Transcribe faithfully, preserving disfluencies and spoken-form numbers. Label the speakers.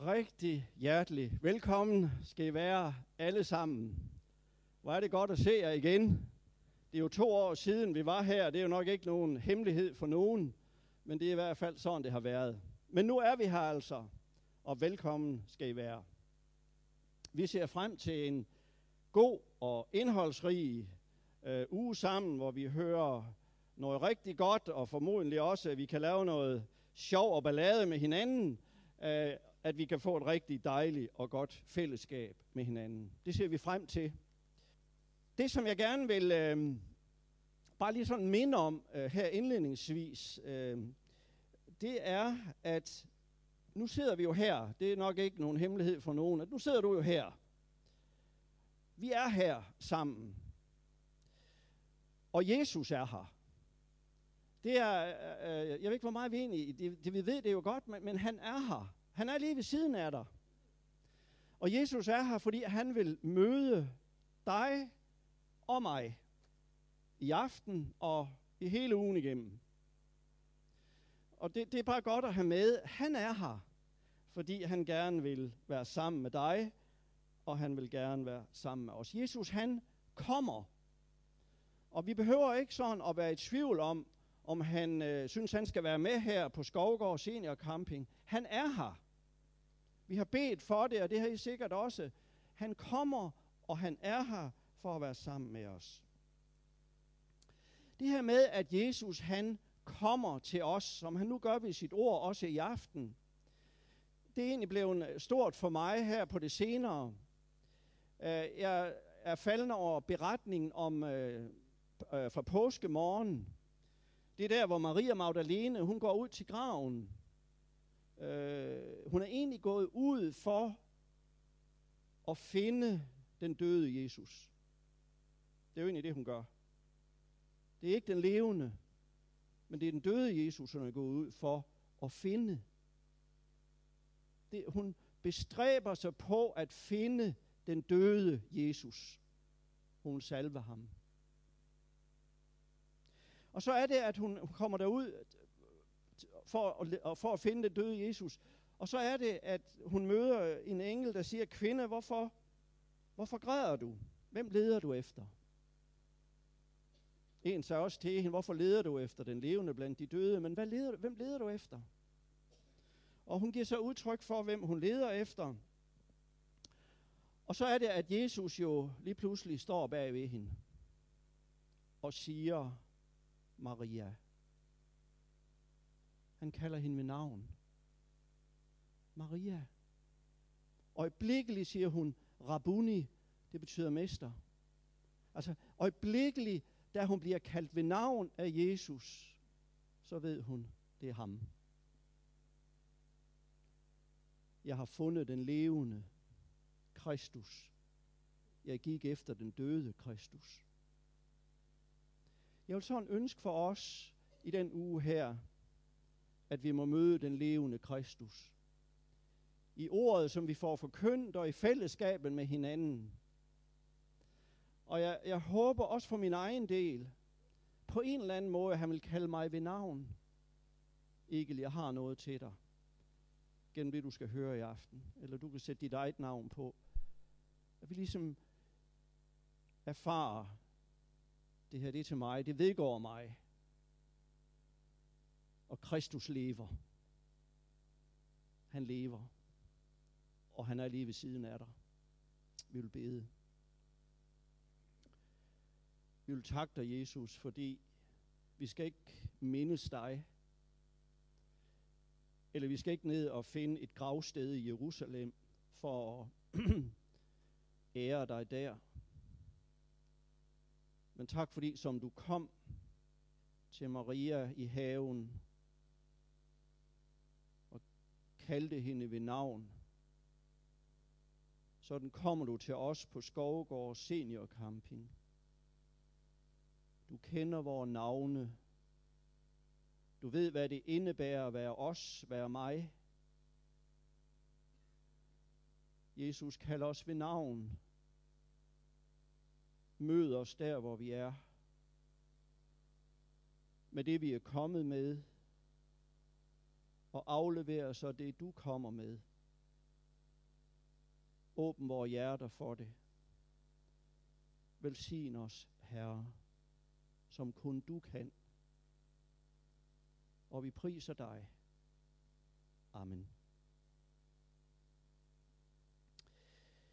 Speaker 1: Rigtig hjertelig velkommen skal I være alle sammen. Hvor er det godt at se jer igen. Det er jo to år siden vi var her. Det er jo nok ikke nogen hemmelighed for nogen, men det er i hvert fald sådan det har været. Men nu er vi her altså, og velkommen skal I være. Vi ser frem til en god og indholdsrig øh, uge sammen, hvor vi hører noget rigtig godt, og formodentlig også, at vi kan lave noget sjov og ballade med hinanden, øh, at vi kan få et rigtig dejligt og godt fællesskab med hinanden. Det ser vi frem til. Det, som jeg gerne vil øh, bare lige sådan minde om øh, her indledningsvis, øh, det er, at nu sidder vi jo her. Det er nok ikke nogen hemmelighed for nogen, at nu sidder du jo her. Vi er her sammen. Og Jesus er her. Det er, øh, jeg ved ikke, hvor meget vi er enige i. Det, det vi ved, det er jo godt, men, men han er her. Han er lige ved siden af dig. Og Jesus er her, fordi han vil møde dig og mig i aften og i hele ugen igennem. Og det, det er bare godt at have med. Han er her, fordi han gerne vil være sammen med dig, og han vil gerne være sammen med os. Jesus, han kommer. Og vi behøver ikke sådan at være i tvivl om, om han øh, synes, han skal være med her på Skovgård Senior Camping. Han er her. Vi har bedt for det, og det har I sikkert også. Han kommer, og han er her for at være sammen med os. Det her med, at Jesus han kommer til os, som han nu gør ved sit ord, også i aften, det er egentlig blevet stort for mig her på det senere. Jeg er faldet over beretningen om øh, øh, fra påskemorgen. Det er der, hvor Maria Magdalene, hun går ud til graven. Øh, hun er egentlig gået ud for at finde den døde Jesus. Det er jo egentlig det, hun gør. Det er ikke den levende, men det er den døde Jesus, hun er gået ud for at finde. Det, hun bestræber sig på at finde den døde Jesus. Hun salver ham. Og så er det, at hun kommer derud for at, for at finde den døde Jesus. Og så er det, at hun møder en engel, der siger, kvinde, hvorfor, hvorfor græder du? Hvem leder du efter? En sagde også til hende, hvorfor leder du efter den levende blandt de døde? Men hvad leder, hvem leder du efter? Og hun giver så udtryk for, hvem hun leder efter. Og så er det, at Jesus jo lige pludselig står bag ved hende og siger, Maria. Han kalder hende med navn. Maria. Øjeblikkeligt siger hun, Rabbuni, det betyder mester. Altså øjeblikkeligt, da hun bliver kaldt ved navn af Jesus, så ved hun, det er ham. Jeg har fundet den levende Kristus. Jeg gik efter den døde Kristus. Jeg vil sådan ønske for os i den uge her, at vi må møde den levende Kristus. I ordet, som vi får forkyndt, og i fællesskabet med hinanden. Og jeg, jeg håber også for min egen del, på en eller anden måde, at han vil kalde mig ved navn. Egil, jeg har noget til dig. Gennem det, du skal høre i aften. Eller du kan sætte dit eget navn på. At vi ligesom erfarer, det her det er til mig, det vedgår mig. Og Kristus lever. Han lever. Og han er lige ved siden af dig. Vi vil bede. Vi vil takke dig, Jesus, fordi vi skal ikke mindes dig. Eller vi skal ikke ned og finde et gravsted i Jerusalem for at ære dig der. Men tak fordi, som du kom til Maria i haven og kaldte hende ved navn, sådan kommer du til os på Skovgård Senior Camping. Du kender vores navne. Du ved, hvad det indebærer at være os, være mig. Jesus kalder os ved navn. Mød os der, hvor vi er. Med det, vi er kommet med. Og afleverer så det, du kommer med. Åbn vores hjerter for det. Velsign os, Herre, som kun du kan. Og vi priser dig. Amen.